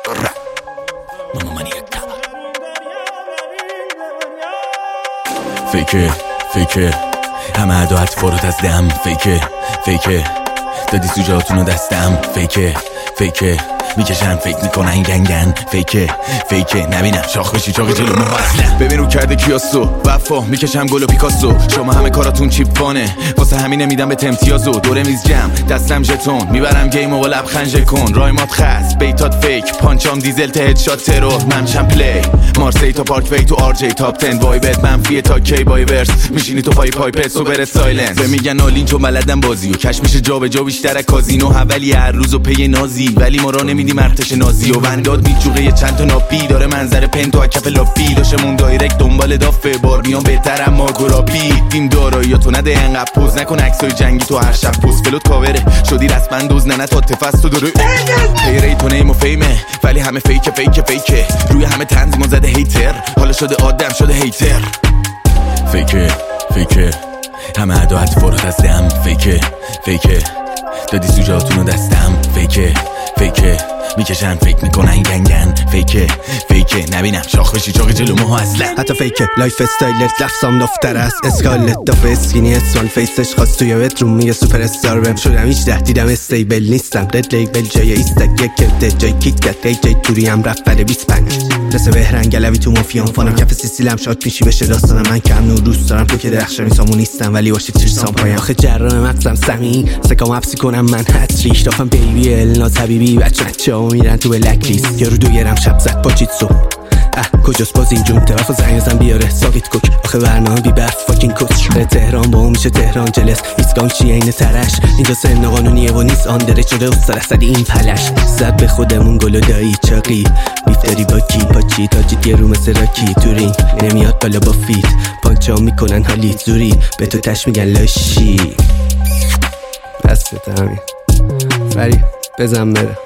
ماما منیکا فیکه همه عداعت فرات از دم فیکه دادی سوجاتونو دستم فیکه میکشن فکر میکنن گنگن فیکه نبینم شاخ بشی چاقی جلو اصلا ببین رو کرده کیاسو وفا میکشم گل و پیکاسو شما همه کاراتون چیپوانه واسه همین نمیدم به امتیازو دوره میز جمع دستم ژتون میبرم گیم و لبخند کن رایمات خاص بیتات فیک پانچام دیزل تا هدشات ترور ممشم پلی مارسی تا پارک وی تو آر جی تاپ 10 وایبت منفیه تا کی بایورس میشینی تو پای پایپت سوبر سایلنس به میگن آلین چون بلدم بازی و کش میشه جابجا بیشتر از کازینو حوالی هر روز و پی نازی ولی ما را نمیدیم ارتش نازی و ونداد میجوقه یه چند تا ناپی داره منظر پنتو از کف لاپی داشمون دایرکت دنبال دافه باربیان بهترم ما گراپی تیم دارایی تو نده انقدر پوز نکن عکسای جنگی تو هر شب پوز فلوت کاوره شدی رسما دوز نه تا تفست تو داره پیری تو نیم و فیمه ولی همه فیکه روی همه تنظیم زده هیتر حالا شده آدم شده هیتر فیکه همه عداعت فرات از دم فیکه دادی سوجاتونو دستم فیکه میکشن فکر میکنن گنگن فیکه نبینم شاخ بشی چاقی جلو ماها اصلا حتی فیکه لایف استایلت لفظام دفتر است اسکالت دافه اسکینی اسوان فیسش خواست توی بتروم میگه سوپر استار بهم شدم 18 دیدم استیبل نیستم رد لیبل جای ایستک یک کفته جای کیت کت جای توری هم رفت بره 25 رسه بهرنگ گلوی تو مافیان فانم کف سیسیلم شاد میشی بشه داستانم من کم نور دوست دارم تو که درخشانی سامون نیستم ولی واشی تیر سام پایم آخه جرام مغزم سمی سکام حبسی کنم من هتریک دافم بیبی الناز حبیبی بچه‌ها میرن تو بلک لیست یارو دو گرم شب زد پاچیتسو کجاست باز این جون طرفو زنگ بزن بیاره ساکت کوک آخه برنامه بی برف فاکین کوچ تهران با میشه تهران جلس ایسکان چیه این ترش اینجا سن قانونیه و نیست آندره شده استاد اسد این پلش زد به خودمون گل و دایی چاقی بیفتری با کی پاچی تاجیت یه رو مثل راکی تورین نمیاد بالا با فیت پانچا میکنن حالیت زوری به تو تش میگن لاشی دستت همین فری بزن بره